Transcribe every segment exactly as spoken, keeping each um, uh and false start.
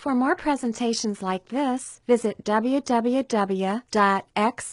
For more presentations like this, visit w w w dot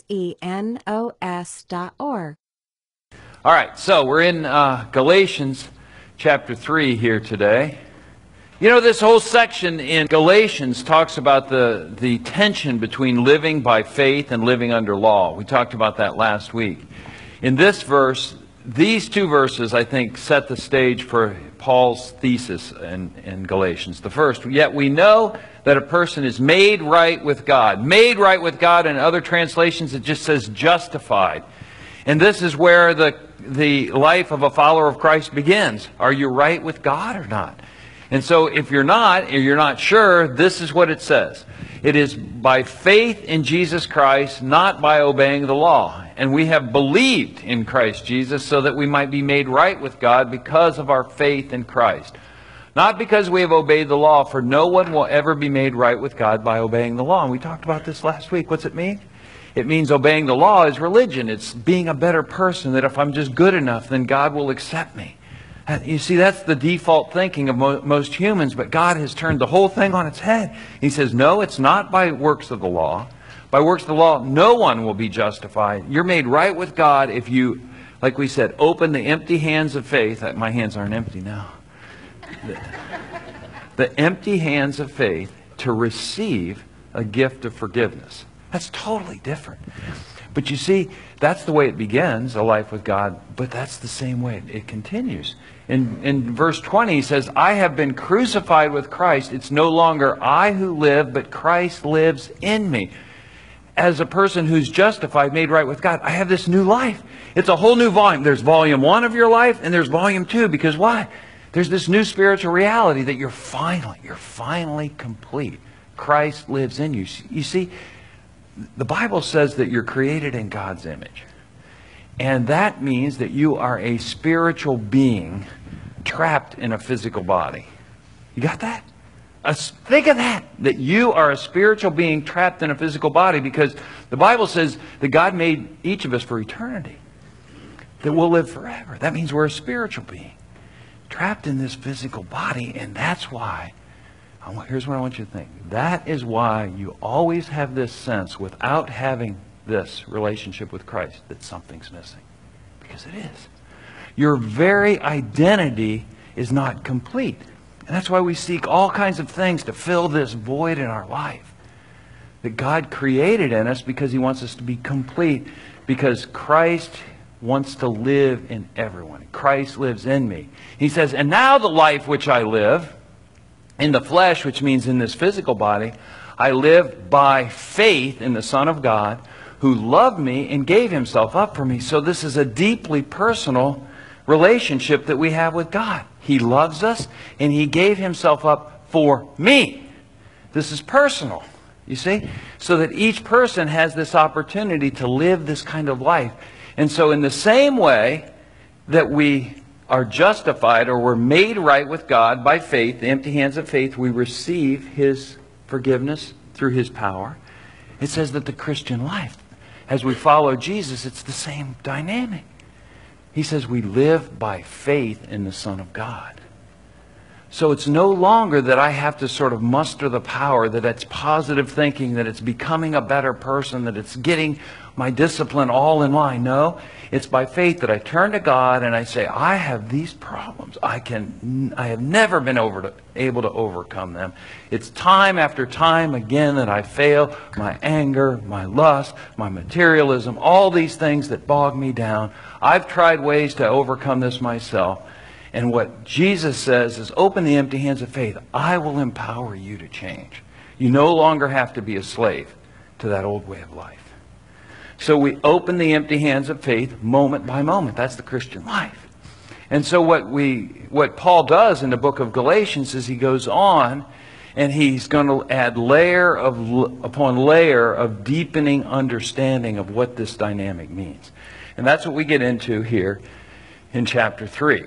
xenos dot org. All right, so we're in uh, Galatians chapter three here today. You know, this whole section in Galatians talks about the, the tension between living by faith and living under law. We talked about that last week. In this verse, these two verses, I think, set the stage for Paul's thesis in, in Galatians. The first, yet we know that a person is made right with God. Made right with God. In other translations, it just says justified. And this is where the, the life of a follower of Christ begins. Are you right with God or not? And so if you're not, or you're not sure, this is what it says. It is by faith in Jesus Christ, not by obeying the law. And we have believed in Christ Jesus so that we might be made right with God because of our faith in Christ. Not because we have obeyed the law, for no one will ever be made right with God by obeying the law. And we talked about this last week. What's it mean? It means obeying the law is religion. It's being a better person, that if I'm just good enough, then God will accept me. You see, that's the default thinking of mo most humans, but God has turned the whole thing on its head. He says, no, it's not by works of the law. By works of the law, no one will be justified. You're made right with God if you, like we said, open the empty hands of faith. My hands aren't empty now. The, the empty hands of faith to receive a gift of forgiveness. That's totally different. But you see, that's the way it begins, a life with God, but that's the same way it continues. In, in verse twenty, he says, I have been crucified with Christ. It's no longer I who live, but Christ lives in me. As a person who's justified, made right with God, I have this new life. It's a whole new volume. There's volume one of your life, and there's volume two. Because why? There's this new spiritual reality that you're finally, you're finally complete. Christ lives in you. You see, the Bible says that you're created in God's image. And that means that you are a spiritual being trapped in a physical body. You got that? Uh, think of that, that you are a spiritual being trapped in a physical body, because the Bible says that God made each of us for eternity, that we'll live forever. That means we're a spiritual being trapped in this physical body, and that's why, here's what I want you to think. That is why you always have this sense, without having this relationship with Christ, that something's missing. Because it is. Your very identity is not complete. And that's why we seek all kinds of things to fill this void in our life. That God created in us because He wants us to be complete. Because Christ wants to live in everyone. Christ lives in me. He says, and now the life which I live in the flesh, which means in this physical body, I live by faith in the Son of God, who loved me and gave Himself up for me. So this is a deeply personal relationship that we have with God. He loves us, and He gave Himself up for me. This is personal, you see? So that each person has this opportunity to live this kind of life. And so in the same way that we are justified, or we're made right with God by faith, the empty hands of faith, we receive His forgiveness through His power. It says that the Christian life, as we follow Jesus, it's the same dynamic. He says we live by faith in the Son of God. So it's no longer that I have to sort of muster the power, that it's positive thinking, that it's becoming a better person, that it's getting my discipline all in line. No, it's by faith that I turn to God and I say, I have these problems. I can, I have never been over to, able to overcome them. It's time after time again that I fail. My anger, my lust, my materialism, all these things that bog me down. I've tried ways to overcome this myself. And what Jesus says is, open the empty hands of faith. I will empower you to change. You no longer have to be a slave to that old way of life. So we open the empty hands of faith moment by moment. That's the Christian life. And so what we, what Paul does in the book of Galatians is he goes on and he's going to add layer of, upon layer of deepening understanding of what this dynamic means. And that's what we get into here in chapter three.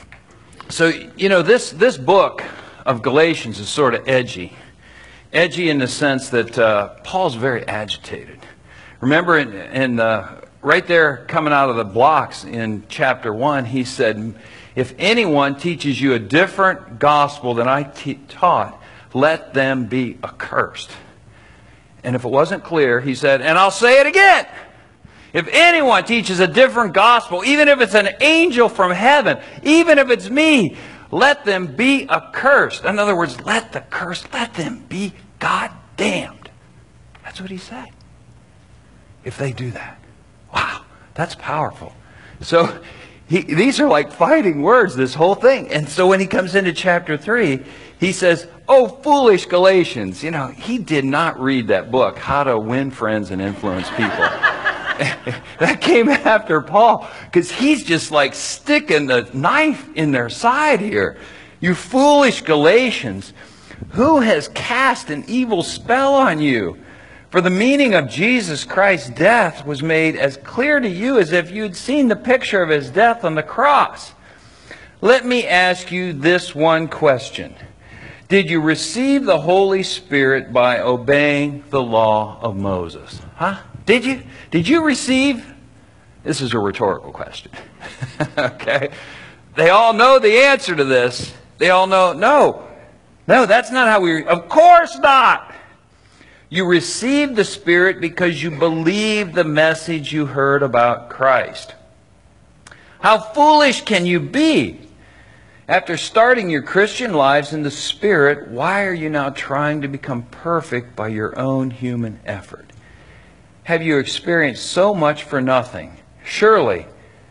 So, you know, this, this book of Galatians is sort of edgy. Edgy in the sense that uh, Paul's very agitated. Remember, in, in, uh, right there coming out of the blocks in chapter one, he said, if anyone teaches you a different gospel than I te taught, let them be accursed. And if it wasn't clear, he said, and I'll say it again. If anyone teaches a different gospel, even if it's an angel from heaven, even if it's me, let them be accursed. In other words, let the curse, let them be goddamned. That's what he said. If they do that. Wow, that's powerful. So he, these are like fighting words, this whole thing. And so when he comes into chapter three, he says, oh, foolish Galatians. You know, he did not read that book, How to Win Friends and Influence People. That came after Paul, because he's just like sticking the knife in their side here. You foolish Galatians, who has cast an evil spell on you? For the meaning of Jesus Christ's death was made as clear to you as if you'd seen the picture of his death on the cross. Let me ask you this one question. Did you receive the Holy Spirit by obeying the law of Moses? Huh? Did you? Did you receive? This is a rhetorical question. Okay? They all know the answer to this. They all know, no. No, that's not how we... Of course not! You received the Spirit because you believed the message you heard about Christ. How foolish can you be? After starting your Christian lives in the Spirit, why are you now trying to become perfect by your own human effort? Have you experienced so much for nothing? Surely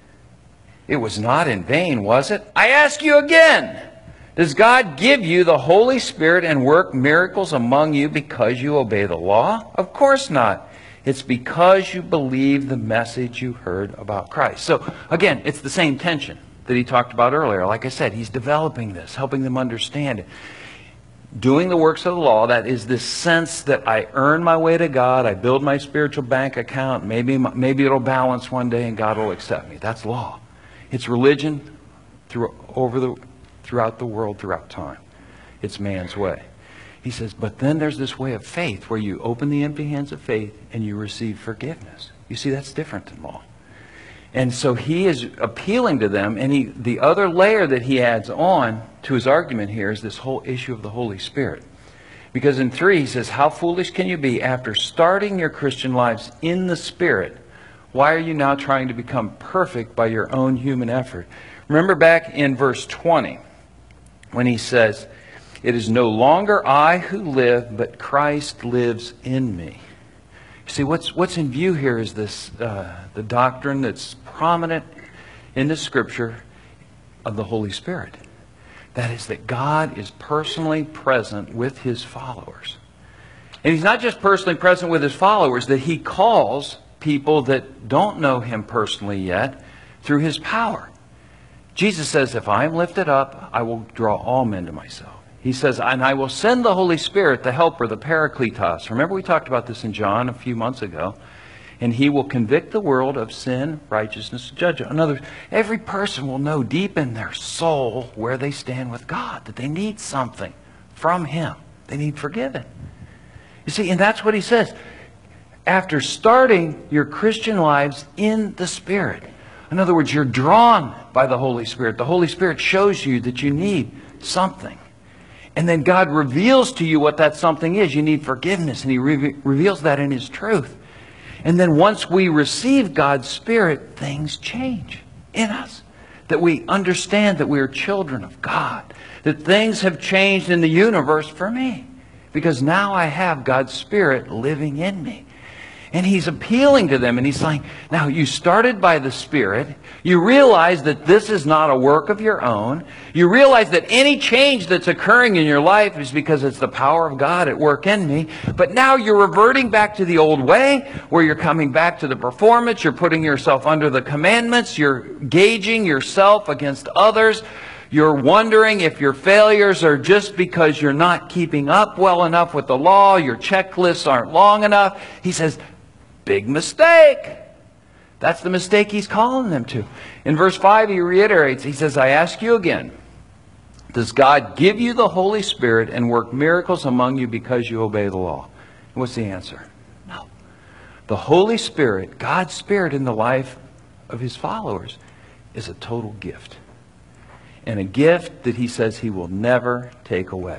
it was not in vain, was it? I ask you again, does God give you the Holy Spirit and work miracles among you because you obey the law? Of course not. It's because you believe the message you heard about Christ. So again, it's the same tension that he talked about earlier. Like I said, he's developing this, helping them understand it. Doing the works of the law, that is this sense that I earn my way to God, I build my spiritual bank account, maybe, maybe it'll balance one day and God will accept me. That's law. It's religion through, over the, throughout the world, throughout time. It's man's way. He says, but then there's this way of faith where you open the empty hands of faith and you receive forgiveness. You see, that's different than law. And so he is appealing to them, and he, the other layer that he adds on to his argument here is this whole issue of the Holy Spirit. Because in three he says, how foolish can you be after starting your Christian lives in the Spirit? Why are you now trying to become perfect by your own human effort? Remember back in verse twenty when he says, it is no longer I who live, but Christ lives in me. See, what's what's in view here is this uh, the doctrine that's prominent in the Scripture of the Holy Spirit. That is, that God is personally present with His followers. And He's not just personally present with His followers, that He calls people that don't know Him personally yet through His power. Jesus says, if I am lifted up, I will draw all men to myself. He says, and I will send the Holy Spirit, the Helper, the Parakletos. Remember we talked about this in John a few months ago. And He will convict the world of sin, righteousness, and judgment. In other words, every person will know deep in their soul where they stand with God. That they need something from Him. They need forgiven. You see, and that's what He says. After starting your Christian lives in the Spirit. In other words, you're drawn by the Holy Spirit. The Holy Spirit shows you that you need something. And then God reveals to you what that something is. You need forgiveness. And He re- reveals that in His truth. And then once we receive God's Spirit, things change in us. That we understand that we are children of God. That things have changed in the universe for me. Because now I have God's Spirit living in me. And He's appealing to them, and He's saying, now you started by the Spirit. You realize that this is not a work of your own. You realize that any change that's occurring in your life is because it's the power of God at work in me. But now you're reverting back to the old way, where you're coming back to the performance. You're putting yourself under the commandments. You're gauging yourself against others. You're wondering if your failures are just because you're not keeping up well enough with the law. Your checklists aren't long enough. He says, big mistake. That's the mistake He's calling them to. In verse five, He reiterates, He says, I ask you again, does God give you the Holy Spirit and work miracles among you because you obey the law? And what's the answer? No. The Holy Spirit, God's Spirit in the life of His followers, is a total gift. And a gift that He says He will never take away.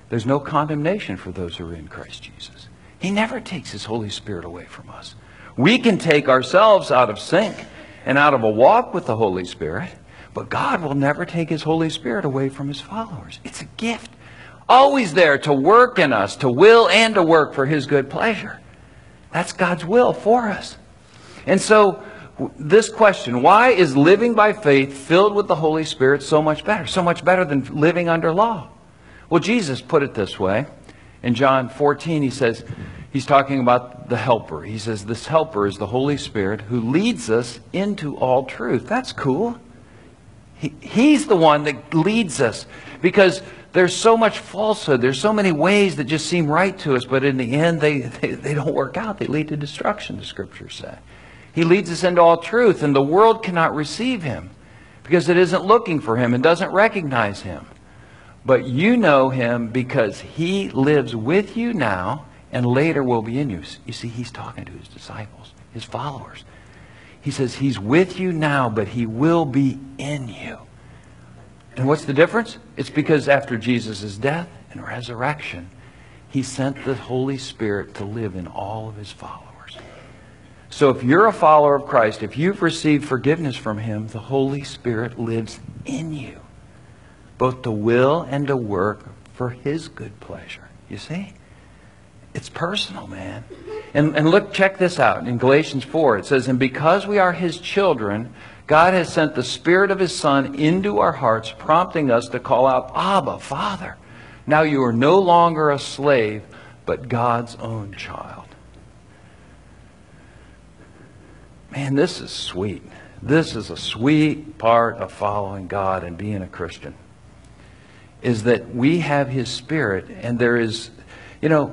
There's no condemnation for those who are in Christ Jesus. He never takes His Holy Spirit away from us. We can take ourselves out of sync and out of a walk with the Holy Spirit, but God will never take His Holy Spirit away from His followers. It's a gift. Always there to work in us, to will and to work for His good pleasure. That's God's will for us. And so, this question, why is living by faith filled with the Holy Spirit so much better? So much better than living under law? Well, Jesus put it this way. In John fourteen, He says, He's talking about the Helper. He says, this Helper is the Holy Spirit who leads us into all truth. That's cool. He, he's the one that leads us, because there's so much falsehood. There's so many ways that just seem right to us, but in the end, they, they, they don't work out. They lead to destruction, the Scriptures say. He leads us into all truth, and the world cannot receive Him because it isn't looking for Him and doesn't recognize Him. But you know Him because He lives with you now and later will be in you. You see, He's talking to His disciples, His followers. He says He's with you now, but He will be in you. And what's the difference? It's because after Jesus' death and resurrection, He sent the Holy Spirit to live in all of His followers. So if you're a follower of Christ, if you've received forgiveness from Him, the Holy Spirit lives in you, both to will and to work for His good pleasure. You see? It's personal, man. And, and look, check this out. In Galatians four, it says, and because we are His children, God has sent the Spirit of His Son into our hearts, prompting us to call out, Abba, Father. Now you are no longer a slave, but God's own child. Man, this is sweet. This is a sweet part of following God and being a Christian. Is that we have His Spirit, and there is, you know,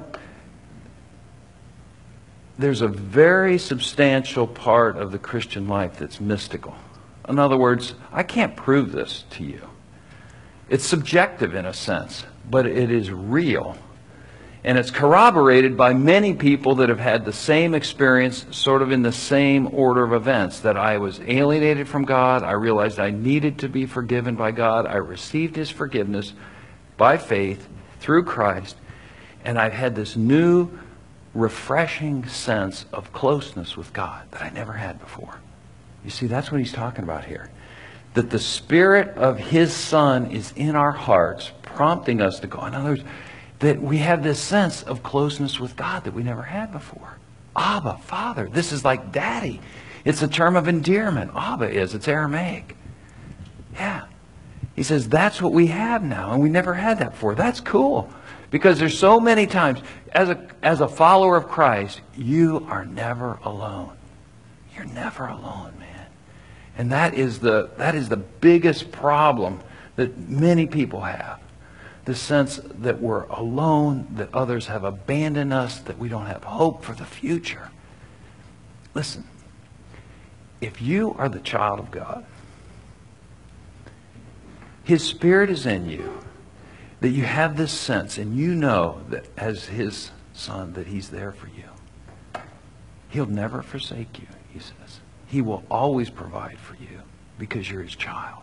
there's a very substantial part of the Christian life that's mystical. In other words, I can't prove this to you. It's subjective in a sense, but it is real. And it's corroborated by many people that have had the same experience, sort of in the same order of events. That I was alienated from God. I realized I needed to be forgiven by God. I received His forgiveness by faith through Christ. And I've had this new, refreshing sense of closeness with God that I never had before. You see, that's what he's talking about here. That the Spirit of His Son is in our hearts, prompting us to go. In other words, that we have this sense of closeness with God that we never had before. Abba, Father. This is like daddy. It's a term of endearment. Abba is. It's Aramaic. Yeah. He says that's what we have now, and we never had that before. That's cool. Because there's so many times, as a, as a follower of Christ, you are never alone. You're never alone, man. And that is the, that is the biggest problem that many people have. The sense that we're alone, that others have abandoned us, that we don't have hope for the future. Listen, if you are the child of God, His Spirit is in you, that you have this sense, and you know that as His Son, that He's there for you. He'll never forsake you, He says. He will always provide for you because you're His child.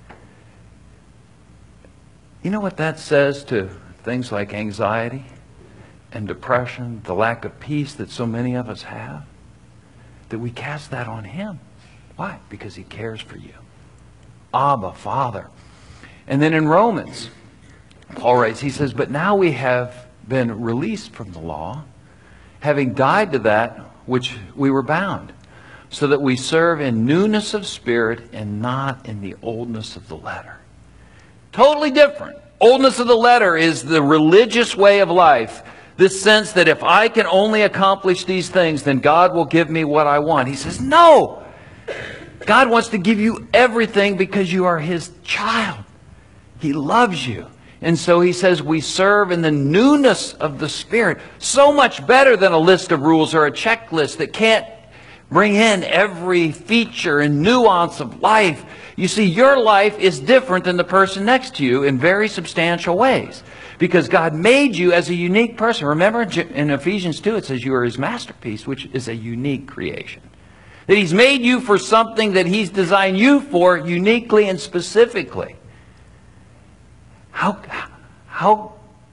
You know what that says to things like anxiety and depression, the lack of peace that so many of us have? That we cast that on Him. Why? Because He cares for you. Abba, Father. And then in Romans, Paul writes, he says, but now we have been released from the law, having died to that which we were bound, so that we serve in newness of spirit and not in the oldness of the letter. Totally different. Oldness of the letter is the religious way of life. This sense that if I can only accomplish these things, then God will give me what I want. He says, no. God wants to give you everything because you are His child. He loves you. And so He says we serve in the newness of the Spirit. So much better than a list of rules or a checklist that can't bring in every feature and nuance of life. You see, your life is different than the person next to you in very substantial ways. Because God made you as a unique person. Remember in Ephesians two it says you are His masterpiece, which is a unique creation. That He's made you for something that He's designed you for uniquely and specifically. How, how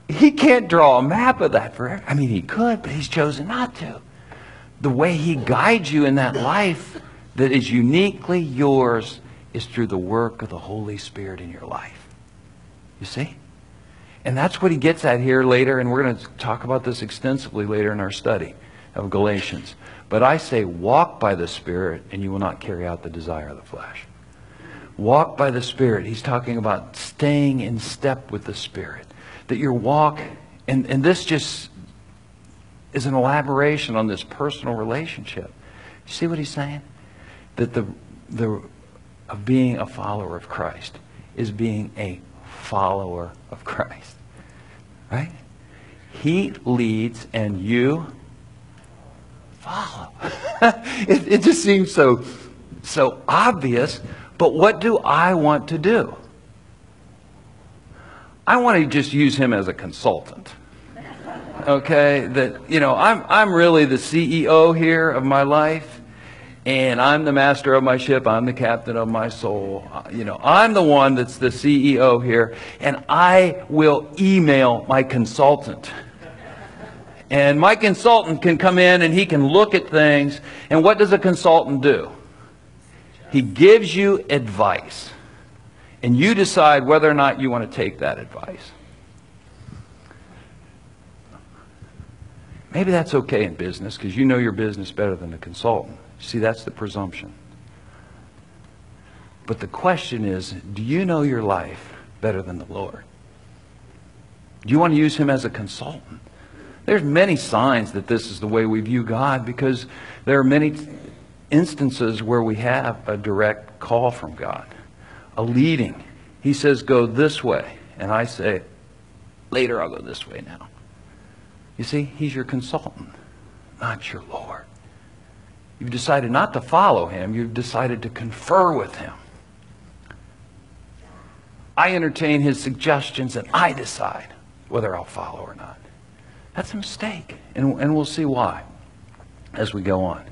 he can't draw a map of that forever. I mean, he could, but he's chosen not to. The way he guides you in that life that is uniquely yours is through the work of the Holy Spirit in your life. You see? And that's what he gets at here later, and we're going to talk about this extensively later in our study of Galatians. But I say, walk by the Spirit, and you will not carry out the desire of the flesh. Walk by the Spirit. He's talking about staying in step with the Spirit. That your walk, and, and this just is an elaboration on this personal relationship. You see what he's saying? That the, the of being a follower of Christ is being a follower of Christ. Right? He leads and you follow. it, it just seems so, so obvious. But what do I want to do? I want to just use him as a consultant. Okay? That, you know, I'm, I'm really the C E O here of my life. And I'm the master of my ship. I'm the captain of my soul. You know, I'm the one that's the C E O here. And I will email my consultant. And my consultant can come in and he can look at things. And what does a consultant do? He gives you advice. And you decide whether or not you want to take that advice. Maybe that's okay in business because you know your business better than the consultant. See, that's the presumption. But the question is, do you know your life better than the Lord? Do you want to use him as a consultant? There's many signs that this is the way we view God because there are many instances where we have a direct call from God, a leading. He says, go this way. And I say, later I'll go this way now. You see, he's your consultant, not your Lord. You've decided not to follow him. You've decided to confer with him. I entertain his suggestions and I decide whether I'll follow or not. That's a mistake. And, and we'll see why as we go on.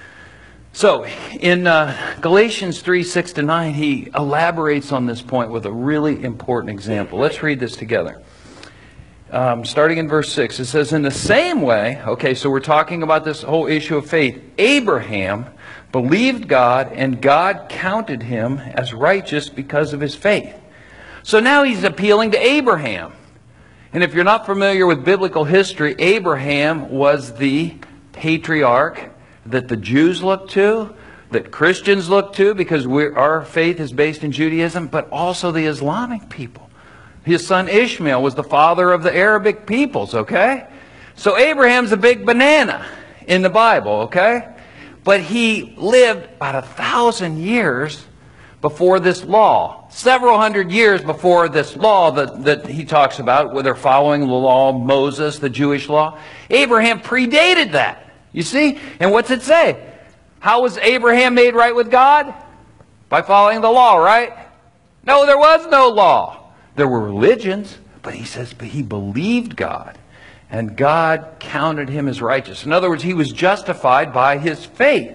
So in uh, Galatians three, six to nine, he elaborates on this point with a really important example. Let's read this together. Um, starting in verse six, it says, in the same way, okay, so we're talking about this whole issue of faith. Abraham believed God, and God counted him as righteous because of his faith. So now he's appealing to Abraham. And if you're not familiar with biblical history, Abraham was the patriarch that the Jews look to, that Christians look to, because we're, our faith is based in Judaism, but also the Islamic people. His son Ishmael was the father of the Arabic peoples, okay? So Abraham's a big banana in the Bible, okay? But he lived about a thousand years before this law. Several hundred years before this law that, that he talks about, where they're following the law of Moses, the Jewish law. Abraham predated that, you see? And what's it say? How was Abraham made right with God? By following the law, right? No, there was no law. There were religions, but he says, but he believed God, and God counted him as righteous. In other words, he was justified by his faith.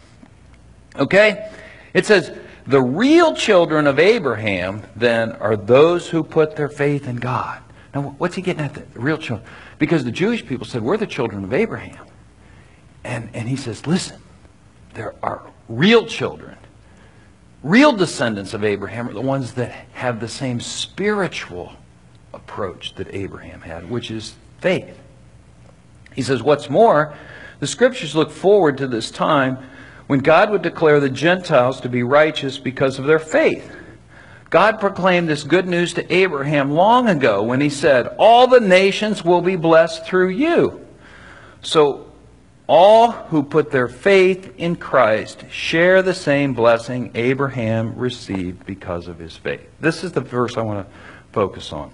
Okay? It says, the real children of Abraham, then, are those who put their faith in God. Now, what's he getting at? The real children? Because the Jewish people said, we're the children of Abraham. And, and he says, listen, there are real children. Real descendants of Abraham are the ones that have the same spiritual approach that Abraham had, which is faith. He says, what's more, the Scriptures look forward to this time when God would declare the Gentiles to be righteous because of their faith. God proclaimed this good news to Abraham long ago when he said, all the nations will be blessed through you. So all who put their faith in Christ share the same blessing Abraham received because of his faith. This is the verse I want to focus on.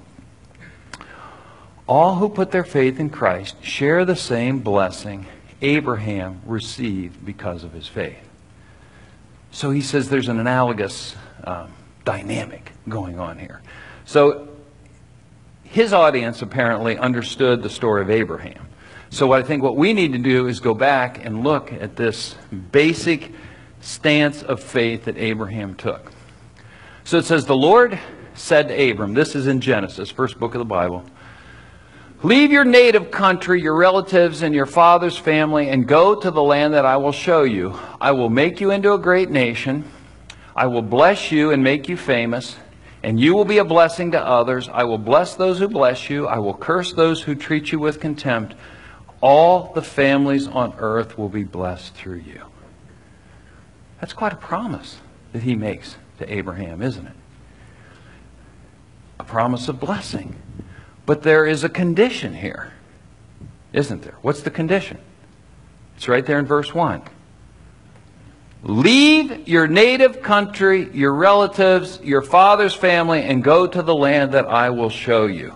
All who put their faith in Christ share the same blessing Abraham received because of his faith. So he says there's an analogous um, dynamic going on here. So his audience apparently understood the story of Abraham. So what I think what we need to do is go back and look at this basic stance of faith that Abraham took. So it says, the Lord said to Abram, this is in Genesis, first book of the Bible, Leave your native country, your relatives, and your father's family, and go to the land that I will show you. I will make you into a great nation. I will bless you and make you famous, and you will be a blessing to others. I will bless those who bless you. I will curse those who treat you with contempt. All the families on earth will be blessed through you. That's quite a promise that he makes to Abraham, isn't it? A promise of blessing. But there is a condition here, isn't there? What's the condition? It's right there in verse one. Leave your native country, your relatives, your father's family, and go to the land that I will show you.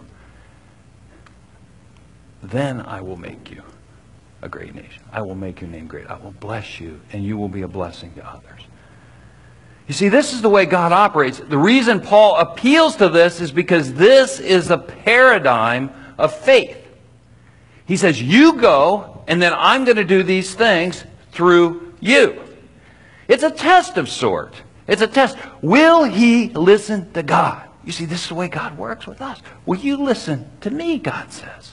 Then I will make you a great nation. I will make your name great. I will bless you, and you will be a blessing to others. You see, this is the way God operates. The reason Paul appeals to this is because this is a paradigm of faith. He says, you go, and then I'm going to do these things through you. It's a test of sort. It's a test. Will he listen to God? You see, this is the way God works with us. Will you listen to me, God says.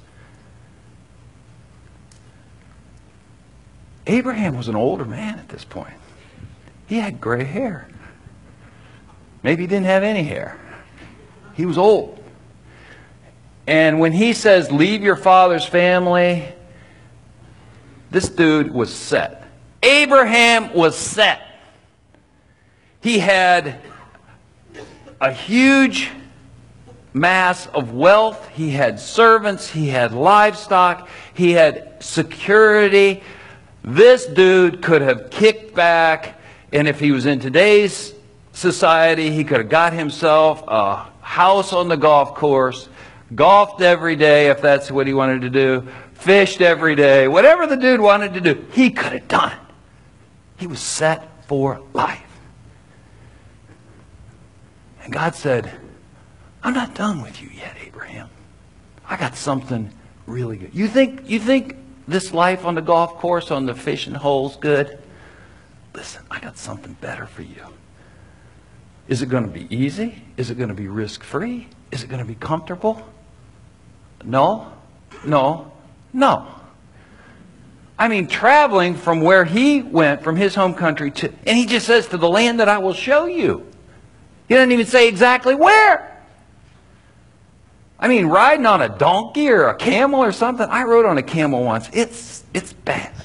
Abraham was an older man at this point. He had gray hair. Maybe he didn't have any hair. He was old. And when he says, leave your father's family, this dude was set. Abraham was set. He had a huge mass of wealth. He had servants. He had livestock. He had security. This dude could have kicked back, and if he was in today's society, he could have got himself a house on the golf course, golfed every day if that's what he wanted to do, fished every day, whatever the dude wanted to do, he could have done it. He was set for life. And God said, I'm not done with you yet, Abraham. I got something really good. You think, you think this life on the golf course, on the fishing hole's good? Listen, I got something better for you. Is it going to be easy? Is it going to be risk-free? Is it going to be comfortable? No, no, no. I mean, traveling from where he went, from his home country to, and he just says, to the land that I will show you. He doesn't even say exactly where. I mean, riding on a donkey or a camel or something. I rode on a camel once. It's, it's bad.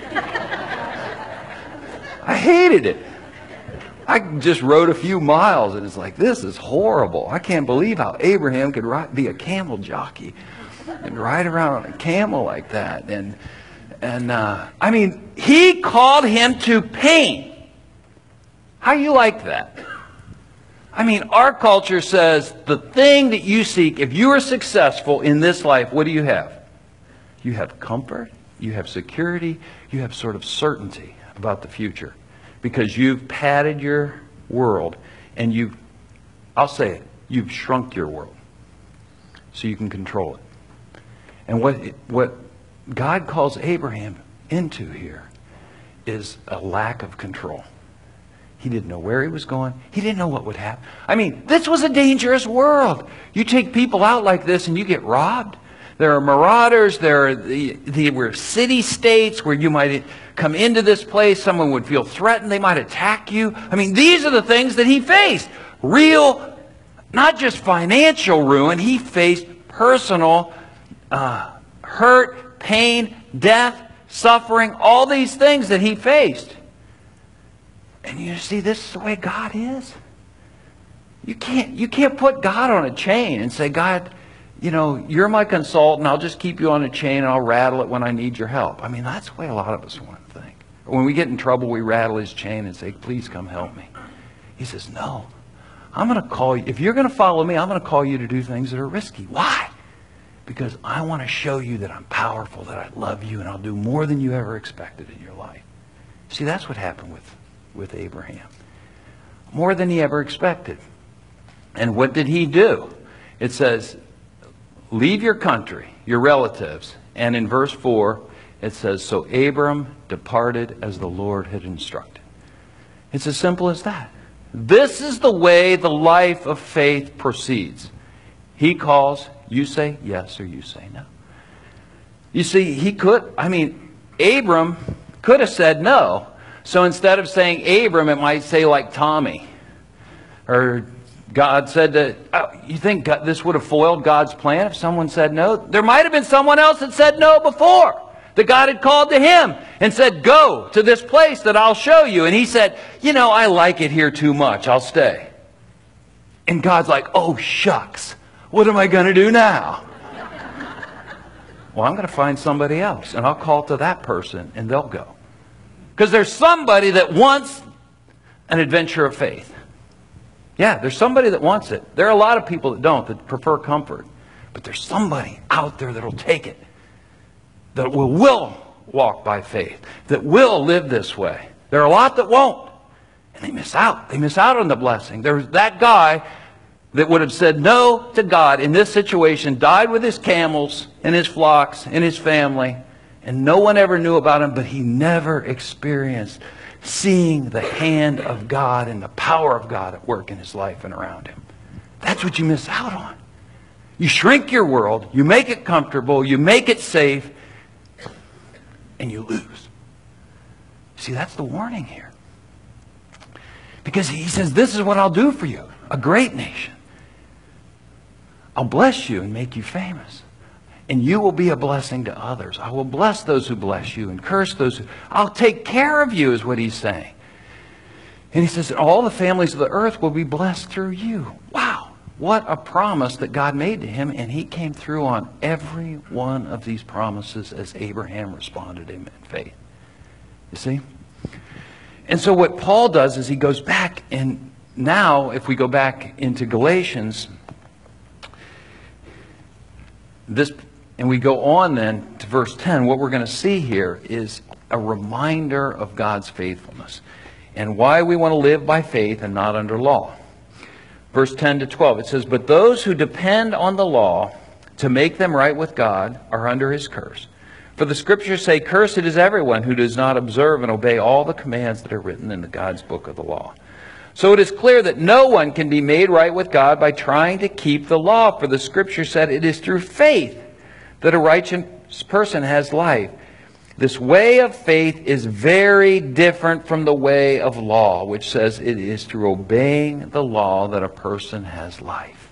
I hated it. I just rode a few miles and it's like, this is horrible. I can't believe how Abraham could ride, be a camel jockey and ride around on a camel like that. And, and uh, I mean, he called him to pain. How you like that? I mean, our culture says the thing that you seek, if you are successful in this life, what do you have? You have comfort, you have security, you have sort of certainty about the future. Because you've padded your world and you've, I'll say it, you've shrunk your world so you can control it. And what, what God calls Abraham into here is a lack of control. He didn't know where he was going. He didn't know what would happen. I mean, this was a dangerous world. You take people out like this and you get robbed. There are marauders. There are the, the were city-states where you might come into this place. Someone would feel threatened. They might attack you. I mean, these are the things that he faced. Real, not just financial ruin. He faced personal uh, hurt, pain, death, suffering, all these things that he faced. And you see, this is the way God is. You can't, you can't put God on a chain and say, God, you know, you're my consultant. I'll just keep you on a chain and I'll rattle it when I need your help. I mean, that's the way a lot of us want to think. When we get in trouble, we rattle his chain and say, please come help me. He says, no, I'm going to call you. If you're going to follow me, I'm going to call you to do things that are risky. Why? Because I want to show you that I'm powerful, that I love you, and I'll do more than you ever expected in your life. See, that's what happened with, with Abraham. More than he ever expected. And what did he do? It says, leave your country, your relatives. And in verse four, it says, so Abram departed as the Lord had instructed. It's as simple as that. This is the way the life of faith proceeds. He calls, you say yes or you say no. You see, he could, I mean, Abram could have said no. So instead of saying Abram, it might say like Tommy. Or God said that, oh, you think God, this would have foiled God's plan if someone said no? There might have been someone else that said no before. That God had called to him and said, go to this place that I'll show you. And he said, you know, I like it here too much. I'll stay. And God's like, oh, shucks. What am I going to do now? Well, I'm going to find somebody else. And I'll call to that person and they'll go. Because there's somebody that wants an adventure of faith. Yeah, there's somebody that wants it. There are a lot of people that don't, that prefer comfort. But there's somebody out there that'll take it. That will, will walk by faith. That will live this way. There are a lot that won't. And they miss out. They miss out on the blessing. There's that guy that would have said no to God in this situation, died with his camels and his flocks and his family. And no one ever knew about him, but he never experienced seeing the hand of God and the power of God at work in his life and around him. That's what you miss out on. You shrink your world. You make it comfortable. You make it safe. And you lose. See, that's the warning here. Because he says, this is what I'll do for you. A great nation. I'll bless you and make you famous. And you will be a blessing to others. I will bless those who bless you and curse those who... I'll take care of you is what he's saying. And he says, all the families of the earth will be blessed through you. Wow. What a promise that God made to him, and he came through on every one of these promises as Abraham responded to him in faith. You see? And so what Paul does is he goes back, and now if we go back into Galatians, this, and we go on then to verse ten, what we're going to see here is a reminder of God's faithfulness and why we want to live by faith and not under law. Verse ten to twelve, it says, but those who depend on the law to make them right with God are under his curse. For the scriptures say, cursed is everyone who does not observe and obey all the commands that are written in the God's book of the law. So it is clear that no one can be made right with God by trying to keep the law. For the scripture said, it is through faith that a righteous person has life. This way of faith is very different from the way of law, which says it is through obeying the law that a person has life.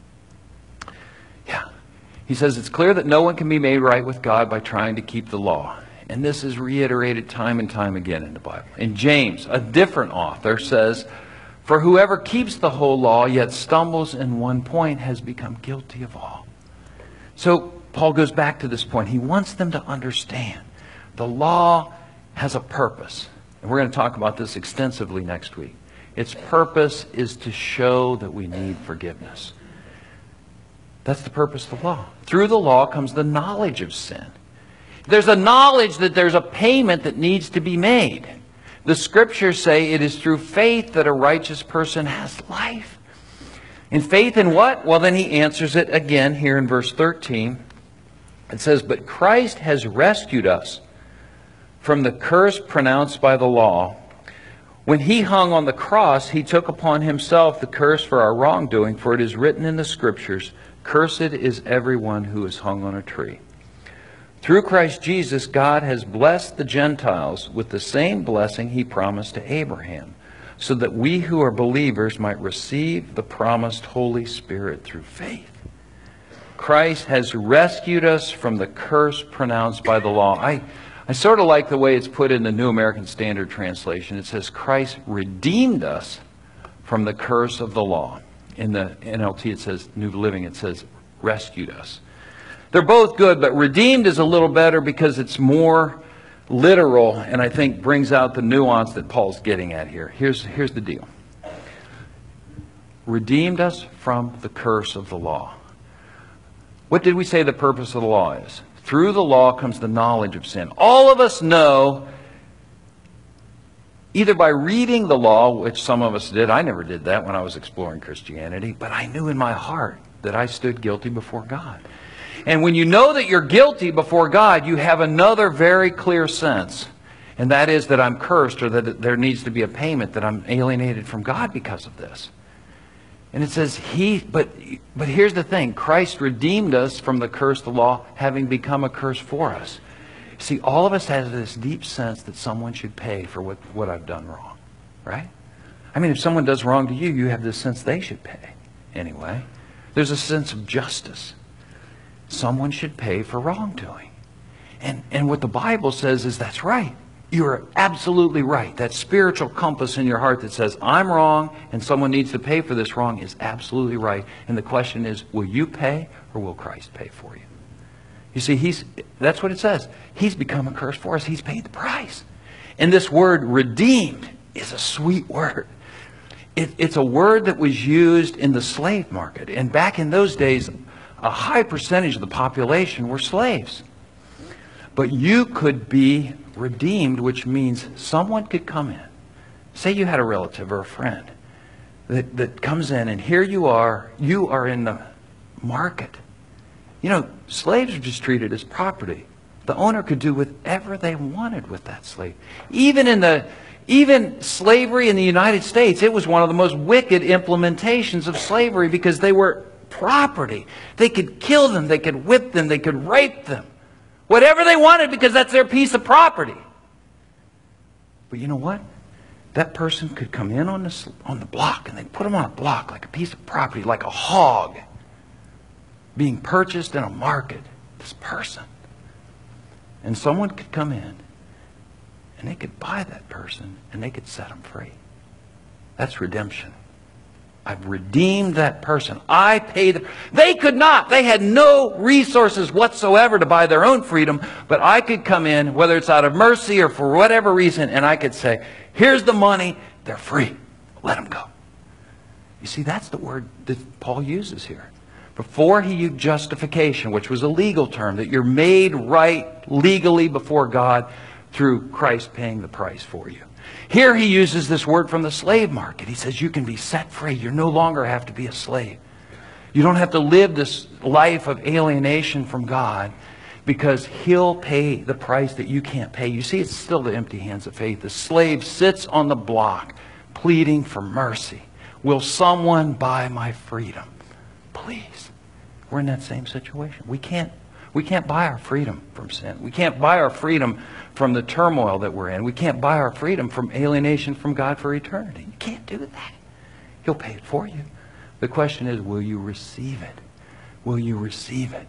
Yeah. He says it's clear that no one can be made right with God by trying to keep the law. And this is reiterated time and time again in the Bible. In James, a different author says, for whoever keeps the whole law yet stumbles in one point has become guilty of all. So Paul goes back to this point. He wants them to understand the law has a purpose. And we're going to talk about this extensively next week. Its purpose is to show that we need forgiveness. That's the purpose of the law. Through the law comes the knowledge of sin. There's a knowledge that there's a payment that needs to be made. The scriptures say it is through faith that a righteous person has life. In faith in what? Well, then he answers it again here in verse thirteen. It says, but Christ has rescued us from the curse pronounced by the law. When he hung on the cross, he took upon himself the curse for our wrongdoing, for it is written in the scriptures, cursed is everyone who is hung on a tree. Through Christ Jesus, God has blessed the Gentiles with the same blessing he promised to Abraham, so that we who are believers might receive the promised Holy Spirit through faith. Christ has rescued us from the curse pronounced by the law. I, I sort of like the way it's put in the New American Standard Translation. It says, Christ redeemed us from the curse of the law. In the N L T, it says, New Living, it says, rescued us. They're both good, but redeemed is a little better because it's more literal and I think brings out the nuance that Paul's getting at here. Here's, here's the deal. Redeemed us from the curse of the law. What did we say the purpose of the law is? Through the law comes the knowledge of sin. All of us know, either by reading the law, which some of us did. I never did that when I was exploring Christianity, but I knew in my heart that I stood guilty before God. And when you know that you're guilty before God, you have another very clear sense. And that is that I'm cursed, or that there needs to be a payment, that I'm alienated from God because of this. And it says he, but, but here's the thing. Christ redeemed us from the curse of the law, having become a curse for us. See, all of us have this deep sense that someone should pay for what, what I've done wrong. Right? I mean, if someone does wrong to you, you have this sense they should pay. Anyway, there's a sense of justice. Someone should pay for wrongdoing. And, and what the Bible says is that's right. You're absolutely right. That spiritual compass in your heart that says, I'm wrong and someone needs to pay for this wrong is absolutely right. And the question is, will you pay or will Christ pay for you? You see, he's that's what it says. He's become a curse for us. He's paid the price. And this word redeemed is a sweet word. It, it's a word that was used in the slave market. And back in those days, a high percentage of the population were slaves. But you could be redeemed, which means someone could come in. Say you had a relative or a friend that, that comes in, and here you are, you are in the market. You know, slaves are just treated as property. The owner could do whatever they wanted with that slave. Even in the even slavery in the United States, it was one of the most wicked implementations of slavery because they were property. They could kill them, they could whip them, they could rape them. Whatever they wanted because that's their piece of property. But you know what? That person could come in on the, on the block and they put them on a block like a piece of property, like a hog being purchased in a market. This person. And someone could come in and they could buy that person and they could set them free. That's redemption. I've redeemed that person. I paid them. They could not. They had no resources whatsoever to buy their own freedom. But I could come in, whether it's out of mercy or for whatever reason, and I could say, here's the money. They're free. Let them go. You see, that's the word that Paul uses here. Before he used justification, which was a legal term, that you're made right legally before God through Christ paying the price for you. Here he uses this word from the slave market. He says you can be set free. You no longer have to be a slave. You don't have to live this life of alienation from God because He'll pay the price that you can't pay. You see, it's still the empty hands of faith. The slave sits on the block pleading for mercy. Will someone buy my freedom? Please. We're in that same situation. We can't We can't buy our freedom from sin. We can't buy our freedom from the turmoil that we're in. We can't buy our freedom from alienation from God for eternity. You can't do that. He'll pay it for you. The question is, will you receive it? Will you receive it?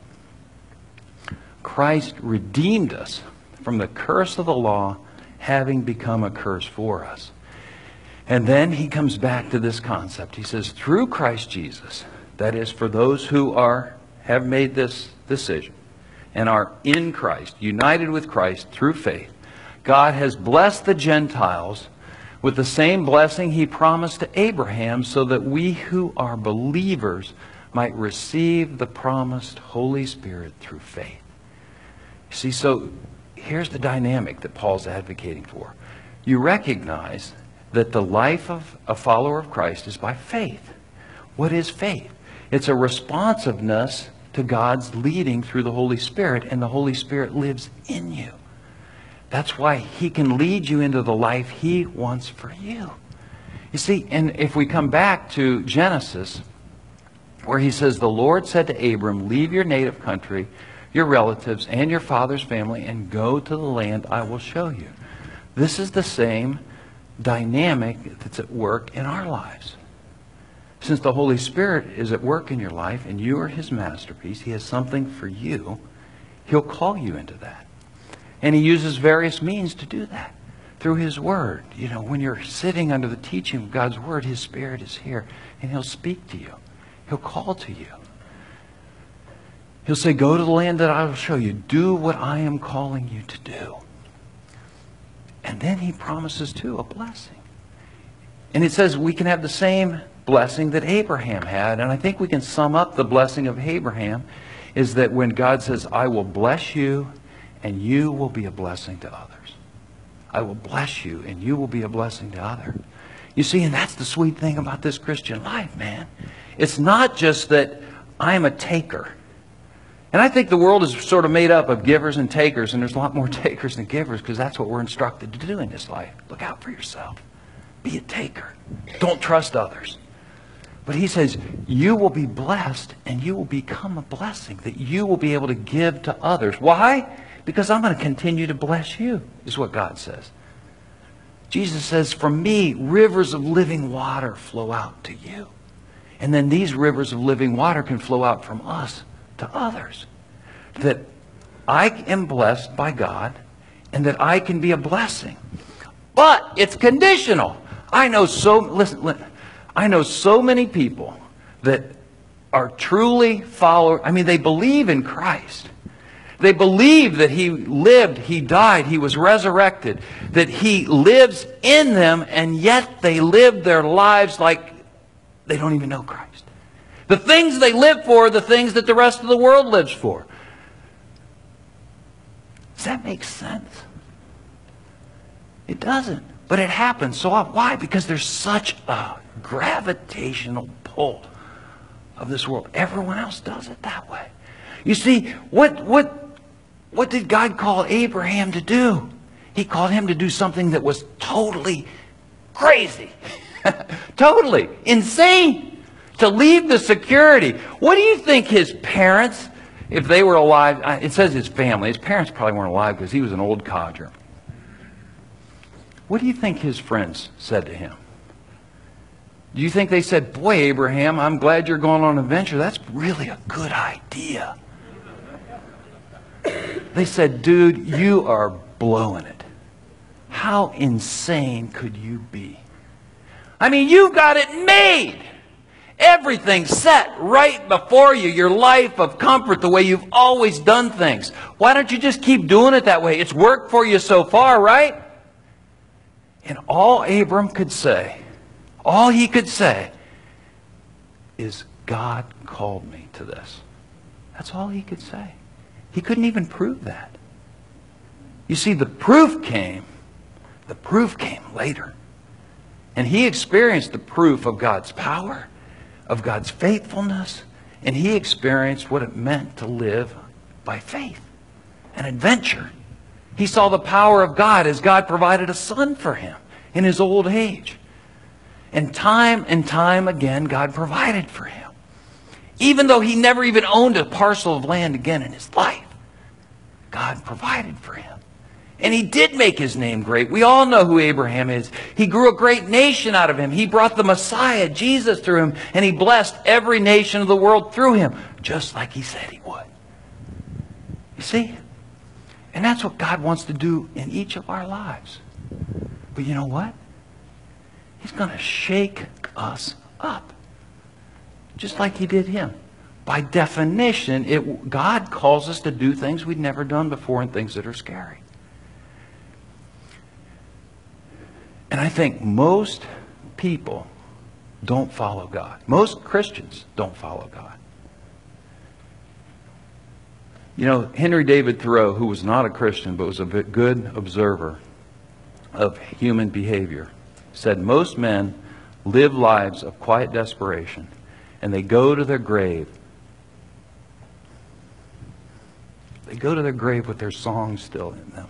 Christ redeemed us from the curse of the law, having become a curse for us. And then he comes back to this concept. He says, through Christ Jesus, that is, for those who are have made this decision, and are in Christ, united with Christ through faith, God has blessed the Gentiles with the same blessing He promised to Abraham, so that we who are believers might receive the promised Holy Spirit through faith. You see, so here's the dynamic that Paul's advocating for. You recognize that the life of a follower of Christ is by faith. What is faith? It's a responsiveness to God's leading through the Holy Spirit, and the Holy Spirit lives in you. That's why He can lead you into the life He wants for you. You see, and if we come back to Genesis, where He says, the Lord said to Abram, leave your native country, your relatives, and your father's family, and go to the land I will show you. This is the same dynamic that's at work in our lives. Since the Holy Spirit is at work in your life and you are His masterpiece, He has something for you, He'll call you into that. And He uses various means to do that. Through His Word. You know, when you're sitting under the teaching of God's Word, His Spirit is here and He'll speak to you. He'll call to you. He'll say, go to the land that I will show you. Do what I am calling you to do. And then He promises too a blessing. And it says we can have the same blessing that Abraham had. And I think we can sum up the blessing of Abraham is that when God says, I will bless you and you will be a blessing to others. I will bless you and you will be a blessing to others. You see, and that's the sweet thing about this Christian life, man. It's not just that I'm a taker. And I think the world is sort of made up of givers and takers, and there's a lot more takers than givers because that's what we're instructed to do in this life. Look out for yourself. Be a taker. Don't trust others. But he says, you will be blessed and you will become a blessing, that you will be able to give to others. Why? Because I'm going to continue to bless you, is what God says. Jesus says, from me, rivers of living water flow out to you. And then these rivers of living water can flow out from us to others. That I am blessed by God and that I can be a blessing. But it's conditional. I know so, listen, listen I know so many people that are truly followers. I mean, they believe in Christ. They believe that He lived, He died, He was resurrected, that He lives in them, and yet they live their lives like they don't even know Christ. The things they live for are the things that the rest of the world lives for. Does that make sense? It doesn't. But it happens. So why? Because there's such a gravitational pull of this world. Everyone else does it that way. You see, what, what, what did God call Abraham to do? He called him to do something that was totally crazy. Totally insane. To leave the security. What do you think his parents, if they were alive, it says his family, his parents probably weren't alive because he was an old codger. What do you think his friends said to him? Do you think they said, boy, Abraham, I'm glad you're going on an adventure. That's really a good idea. They said, dude, you are blowing it. How insane could you be? I mean, you've got it made. Everything set right before you. Your life of comfort, the way you've always done things. Why don't you just keep doing it that way? It's worked for you so far, right? And all Abram could say, all he could say is, God called me to this. That's all he could say. He couldn't even prove that. You see, the proof came, the proof came later. And he experienced the proof of God's power, of God's faithfulness, and he experienced what it meant to live by faith, an adventure. He saw the power of God as God provided a son for him in his old age. And time and time again, God provided for him. Even though he never even owned a parcel of land again in his life, God provided for him. And he did make his name great. We all know who Abraham is. He grew a great nation out of him. He brought the Messiah, Jesus, through him. And he blessed every nation of the world through him, just like he said he would. You see? And that's what God wants to do in each of our lives. But you know what? He's going to shake us up. Just like he did him. By definition, it, God calls us to do things we've never done before and things that are scary. And I think most people don't follow God. Most Christians don't follow God. You know, Henry David Thoreau, who was not a Christian but was a good observer of human behavior, said most men live lives of quiet desperation and they go to their grave. They go to their grave with their songs still in them.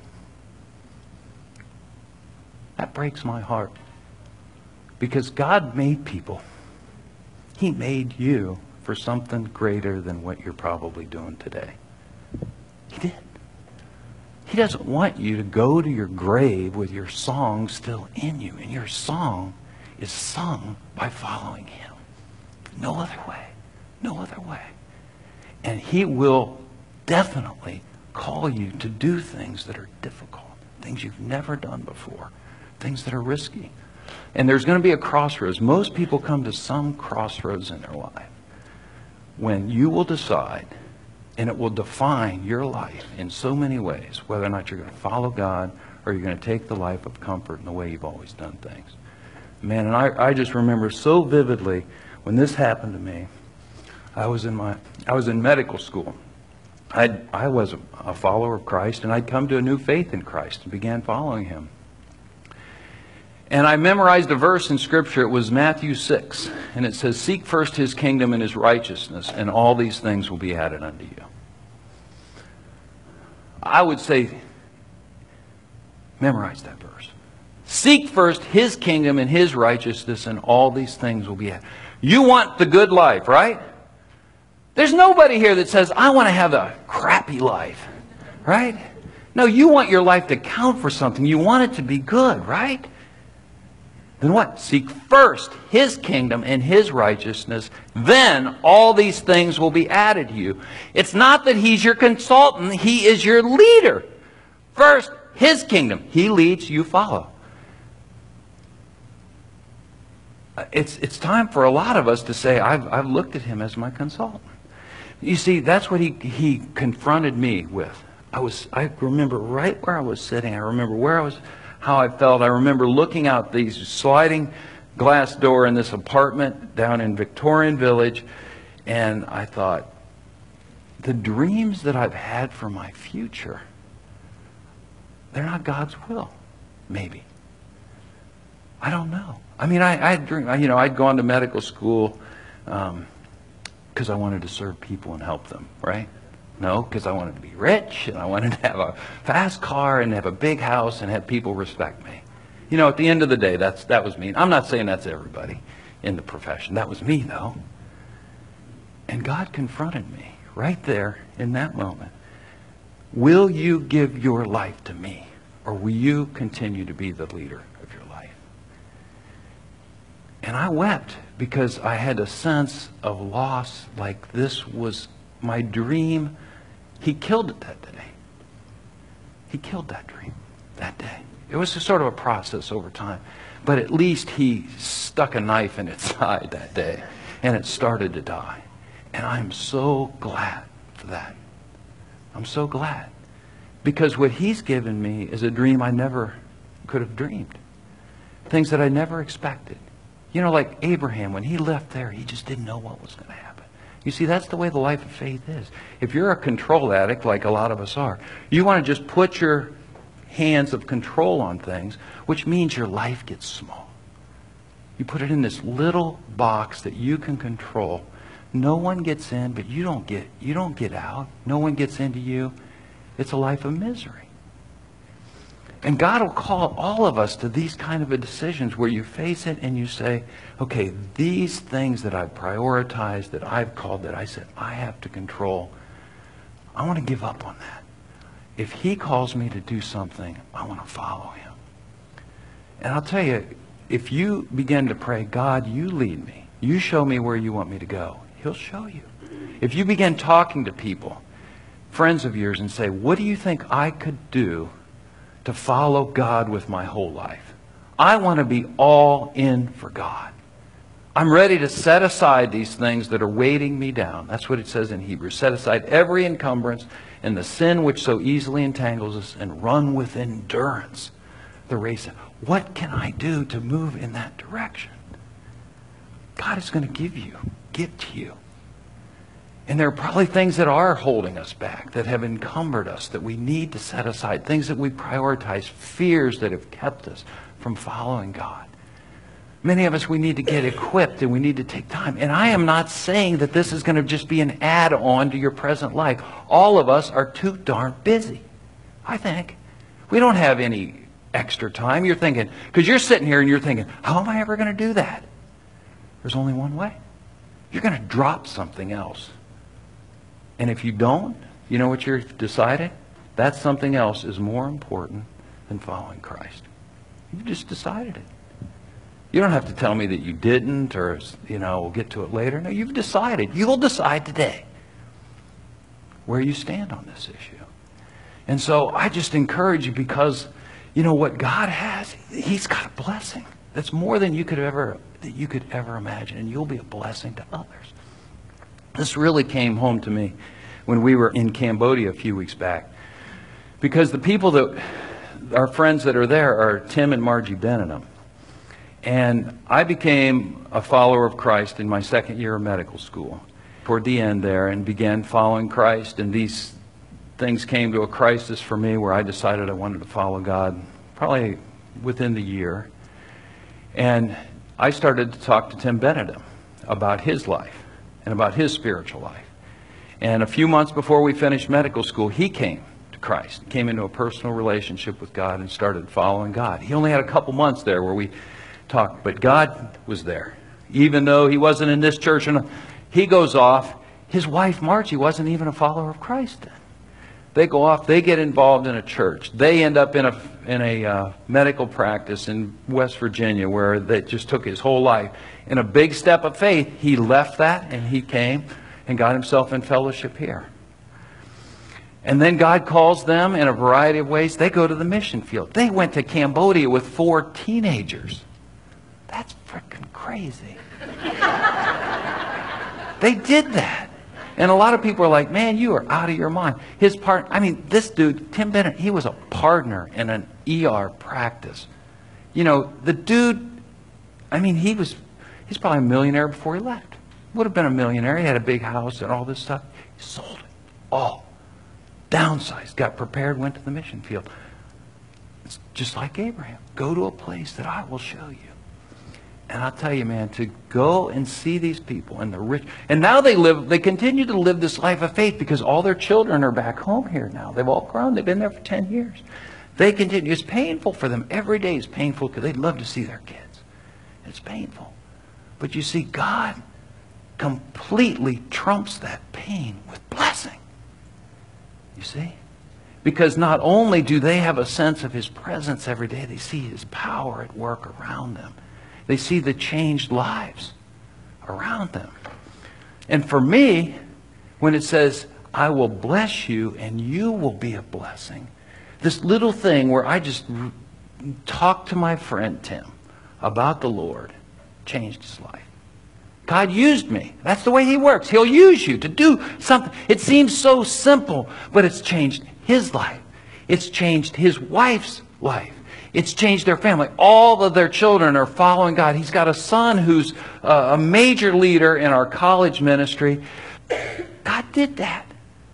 That breaks my heart. Because God made people. He made you for something greater than what you're probably doing today. He did. He doesn't want you to go to your grave with your song still in you. And your song is sung by following Him. No other way. No other way. And He will definitely call you to do things that are difficult. Things you've never done before. Things that are risky. And there's going to be a crossroads. Most people come to some crossroads in their life when you will decide, and it will define your life in so many ways, whether or not you're going to follow God or you're going to take the life of comfort in the way you've always done things. Man, and I, I just remember so vividly when this happened to me. I was in my I was in medical school. I I was a, a follower of Christ, and I'd come to a new faith in Christ and began following Him. And I memorized a verse in Scripture. It was Matthew six. And it says, seek first His kingdom and His righteousness, and all these things will be added unto you. I would say, memorize that verse. Seek first His kingdom and His righteousness, and all these things will be added. You want the good life, right? There's nobody here that says, I want to have a crappy life, right? No, you want your life to count for something. You want it to be good, right? Then what? Seek first His kingdom and His righteousness. Then all these things will be added to you. It's not that He's your consultant. He is your leader. First, His kingdom. He leads, you follow. It's, it's time for a lot of us to say, I've, I've looked at Him as my consultant. You see, that's what he, he confronted me with. I was, I remember right where I was sitting. I remember where I was, how I felt. I remember looking out these sliding glass door in this apartment down in Victorian Village, and I thought, the dreams that I've had for my future, they're not God's will. Maybe. I don't know. I mean, I, I dream, you know, I'd gone to medical school um, because I wanted to serve people and help them, right? No, because I wanted to be rich, and I wanted to have a fast car and have a big house and have people respect me. You know, at the end of the day, that's that was me. I'm not saying that's everybody in the profession. That was me, though. And God confronted me right there in that moment. Will you give your life to me, or will you continue to be the leader of your life? And I wept because I had a sense of loss, like this was my dream. He killed it that day. He killed that dream that day. It was a sort of a process over time. But at least He stuck a knife in its side that day, and it started to die. And I'm so glad for that. I'm so glad. Because what He's given me is a dream I never could have dreamed. Things that I never expected. You know, like Abraham, when he left there, he just didn't know what was going to happen. You see, that's the way the life of faith is. If you're a control addict, like a lot of us are, you want to just put your hands of control on things, which means your life gets small. You put it in this little box that you can control. No one gets in, but you don't get, you don't get out. No one gets into you. It's a life of misery. And God will call all of us to these kind of a decisions where you face it and you say, okay, these things that I've prioritized, that I've called, that I said I have to control, I want to give up on that. If He calls me to do something, I want to follow Him. And I'll tell you, if you begin to pray, God, you lead me. You show me where you want me to go. He'll show you. If you begin talking to people, friends of yours, and say, what do you think I could do to follow God with my whole life? I want to be all in for God. I'm ready to set aside these things that are weighting me down. That's what it says in Hebrews. Set aside every encumbrance and the sin which so easily entangles us, and run with endurance the race. What can I do to move in that direction? God is going to give you, give to you. And there are probably things that are holding us back, that have encumbered us, that we need to set aside. Things that we prioritize, fears that have kept us from following God. Many of us, we need to get equipped and we need to take time. And I am not saying that this is going to just be an add-on to your present life. All of us are too darn busy, I think. We don't have any extra time. You're thinking, because you're sitting here and you're thinking, how am I ever going to do that? There's only one way. You're going to drop something else. And if you don't, you know what you've decided? That something else is more important than following Christ. You've just decided it. You don't have to tell me that you didn't, or, you know, we'll get to it later. No, you've decided. You'll decide today where you stand on this issue. And so I just encourage you, because, you know, what God has, He's got a blessing that's more than you could ever, that you could ever imagine. And you'll be a blessing to others. This really came home to me when we were in Cambodia a few weeks back. Because the people that, our friends that are there, are Tim and Margie Benenham. And I became a follower of Christ in my second year of medical school, toward the end there, and began following Christ. And these things came to a crisis for me where I decided I wanted to follow God, probably within the year. And I started to talk to Tim Benenham about his life and about his spiritual life. And a few months before we finished medical school, he came to Christ, came into a personal relationship with God and started following God. He only had a couple months there where we talked, but God was there. even though he wasn't in this church. And he goes off. His wife, Margie, wasn't even a follower of Christ then. They go off. They get involved in a church. They end up in a, in a uh, medical practice in West Virginia where that just took his whole life. In a big step of faith, he left that and he came and got himself in fellowship here. And then God calls them in a variety of ways. They go to the mission field. They went to Cambodia with four teenagers. That's freaking crazy. They did that. And a lot of people are like, man, you are out of your mind. His part, I mean, this dude, Tim Bennett, he was a partner in an E R practice. You know, the dude, I mean, he was, he's probably a millionaire before he left. Would have been a millionaire. He had a big house and all this stuff. He sold it all. Downsized, got prepared, went to the mission field. It's just like Abraham. Go to a place that I will show you. And I'll tell you, man, to go and see these people and the rich, and now they live, they continue to live this life of faith because all their children are back home here now. They've all grown. They've been there for ten years. They continue. It's painful for them. Every day is painful because they'd love to see their kids. It's painful. But you see, God completely trumps that pain with blessing. You see? Because not only do they have a sense of His presence every day, they see His power at work around them. They see the changed lives around them. And for me, when it says, I will bless you and you will be a blessing, this little thing where I just talked to my friend Tim about the Lord changed his life. God used me. That's the way He works. He'll use you to do something. It seems so simple, but it's changed his life. It's changed his wife's life. It's changed their family. All of their children are following God. He's got a son who's uh, a major leader in our college ministry. God did that.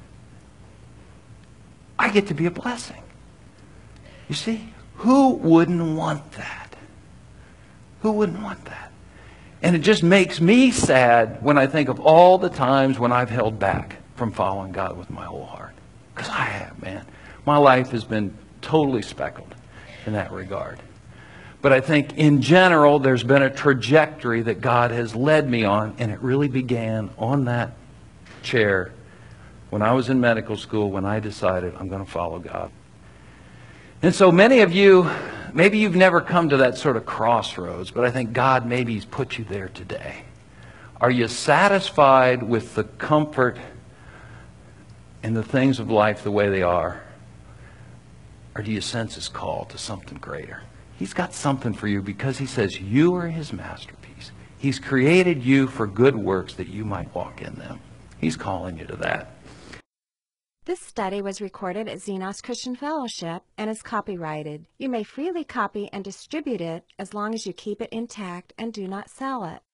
I get to be a blessing. You see, who wouldn't want that? Who wouldn't want that? And it just makes me sad when I think of all the times when I've held back from following God with my whole heart. Because I have, man. My life has been totally speckled in that regard. But I think in general there's been a trajectory that God has led me on, and it really began on that chair when I was in medical school, when I decided I'm going to follow God. And so many of you, maybe you've never come to that sort of crossroads, but I think God maybe He's put you there today. Are you satisfied with the comfort and the things of life the way they are? Or do you sense His call to something greater? He's got something for you because He says you are His masterpiece. He's created you for good works that you might walk in them. He's calling you to that. This study was recorded at Xenos Christian Fellowship and is copyrighted. You may freely copy and distribute it as long as you keep it intact and do not sell it.